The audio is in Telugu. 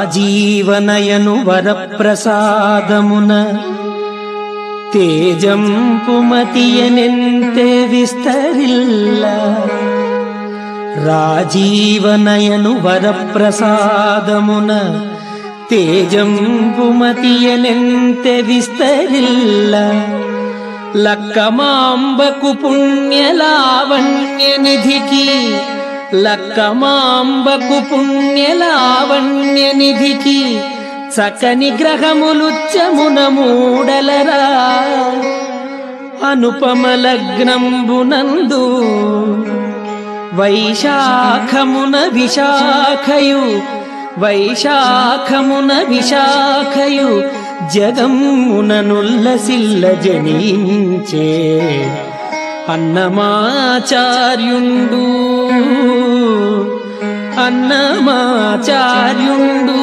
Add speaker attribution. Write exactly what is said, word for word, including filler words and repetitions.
Speaker 1: రాజీవనయను వరప్రసాదమున తేజంపుమతియనెంతే విస్తరిల్ల రాజీవనయను వరప్రసాదమున తేజంపుమతియనెంతే విస్తరిల్ల లక్కమాంబకు పుణ్యలావణ్య నిధికి లక్కమాంబకు పుణ్యలావణ్య నిధికి చకని గ్రహములుచ్చమున మూడలరా అనుపమ లగ్నంబునందు వైశాఖమున విశాఖయు వైశాఖమున విశాఖయు జగముననుల్లసిల్ల జనించే అన్నమాచార్యుండు అన్నమాచార్యుండు